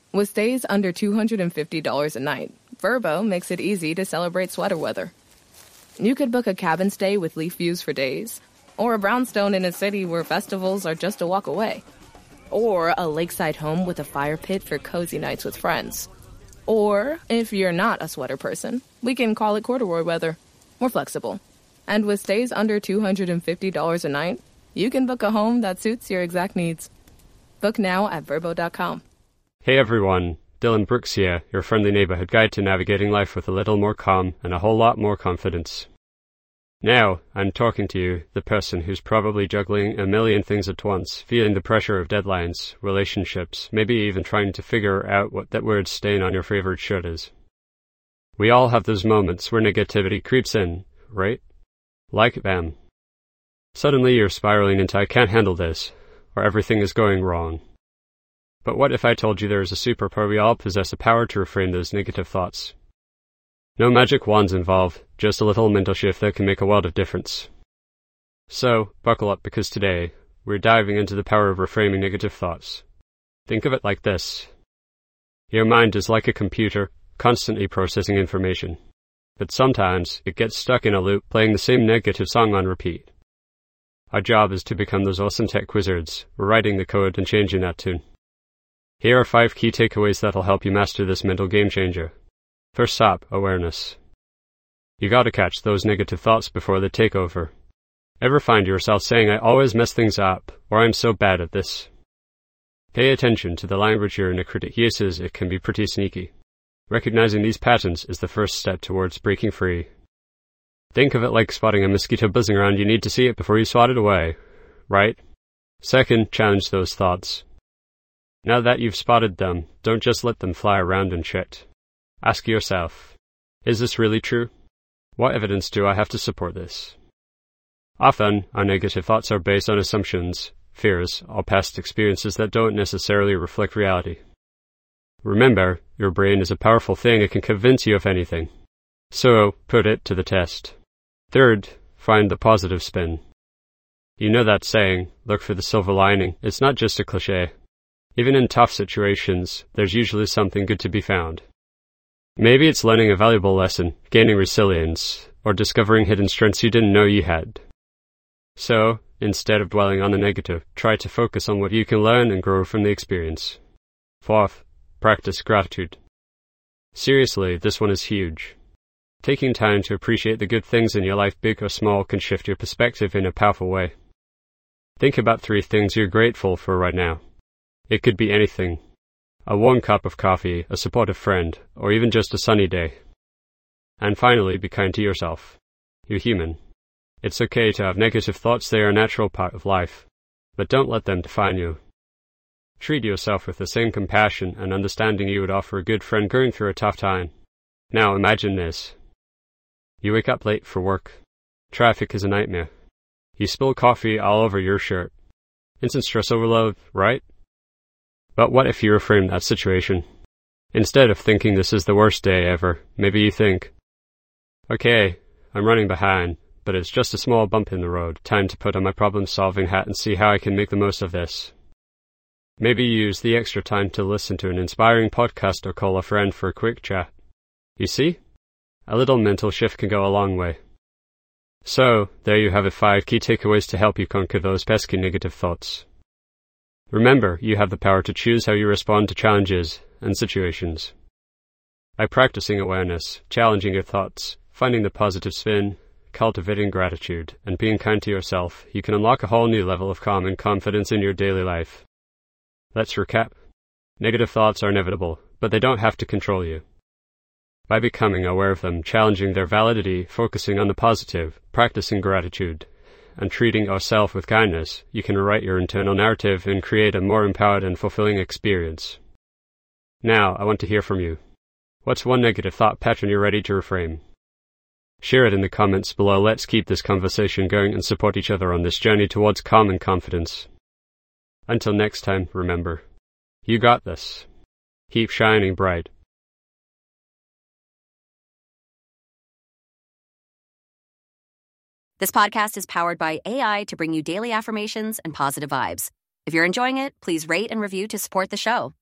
With stays under $250 a night, Vrbo makes it easy to celebrate sweater weather. You could book a cabin stay with leaf views for days, or a brownstone in a city where festivals are just a walk away, or a lakeside home with a fire pit for cozy nights with friends. Or, if you're not a sweater person, we can call it corduroy weather. We're flexible. And with stays under $250 a night, you can book a home that suits your exact needs. Book now at Vrbo.com. Hey everyone, Dylan Brooks here, your friendly neighborhood guide to navigating life with a little more calm and a whole lot more confidence. Now, I'm talking to you, the person who's probably juggling a million things at once, feeling the pressure of deadlines, relationships, maybe even trying to figure out what that word stain on your favorite shirt is. We all have those moments where negativity creeps in, right? Like bam. Suddenly you're spiraling into I can't handle this, or everything is going wrong. But what if I told you there is a superpower we all possess, the power to reframe those negative thoughts? No magic wands involved, just a little mental shift that can make a world of difference. So, buckle up because today, we're diving into the power of reframing negative thoughts. Think of it like this. Your mind is like a computer, constantly processing information. But sometimes, it gets stuck in a loop playing the same negative song on repeat. Our job is to become those awesome tech wizards, writing the code and changing that tune. Here are 5 key takeaways that'll help you master this mental game changer. First up, awareness. You gotta catch those negative thoughts before they take over. Ever find yourself saying, I always mess things up, or I'm so bad at this? Pay attention to the language your inner critic uses. It can be pretty sneaky. Recognizing these patterns is the first step towards breaking free. Think of it like spotting a mosquito buzzing around. You need to see it before you swat it away, right? Second, challenge those thoughts. Now that you've spotted them, don't just let them fly around and shit. Ask yourself, is this really true? What evidence do I have to support this? Often, our negative thoughts are based on assumptions, fears, or past experiences that don't necessarily reflect reality. Remember, your brain is a powerful thing. It can convince you of anything. So, put it to the test. Third, find the positive spin. You know that saying, look for the silver lining. It's not just a cliché. Even in tough situations, there's usually something good to be found. Maybe it's learning a valuable lesson, gaining resilience, or discovering hidden strengths you didn't know you had. So, instead of dwelling on the negative, try to focus on what you can learn and grow from the experience. Fourth, practice gratitude. Seriously, this one is huge. Taking time to appreciate the good things in your life, big or small, can shift your perspective in a powerful way. Think about 3 things you're grateful for right now. It could be anything. A warm cup of coffee, a supportive friend, or even just a sunny day. And finally, be kind to yourself. You're human. It's okay to have negative thoughts. They are a natural part of life. But don't let them define you. Treat yourself with the same compassion and understanding you would offer a good friend going through a tough time. Now imagine this. You wake up late for work. Traffic is a nightmare. You spill coffee all over your shirt. Instant stress overload, right? But what if you reframe that situation? Instead of thinking this is the worst day ever, maybe you think, okay, I'm running behind, but it's just a small bump in the road. Time to put on my problem-solving hat and see how I can make the most of this. Maybe you use the extra time to listen to an inspiring podcast or call a friend for a quick chat. You see? A little mental shift can go a long way. So, there you have it, 5 key takeaways to help you conquer those pesky negative thoughts. Remember, you have the power to choose how you respond to challenges and situations. By practicing awareness, challenging your thoughts, finding the positive spin, cultivating gratitude, and being kind to yourself, you can unlock a whole new level of calm and confidence in your daily life. Let's recap. Negative thoughts are inevitable, but they don't have to control you. By becoming aware of them, challenging their validity, focusing on the positive, practicing gratitude, and treating yourself with kindness, you can rewrite your internal narrative and create a more empowered and fulfilling experience. Now, I want to hear from you. What's one negative thought pattern you're ready to reframe? Share it in the comments below. Let's keep this conversation going and support each other on this journey towards calm and confidence. Until next time, remember, you got this. Keep shining bright. This podcast is powered by AI to bring you daily affirmations and positive vibes. If you're enjoying it, please rate and review to support the show.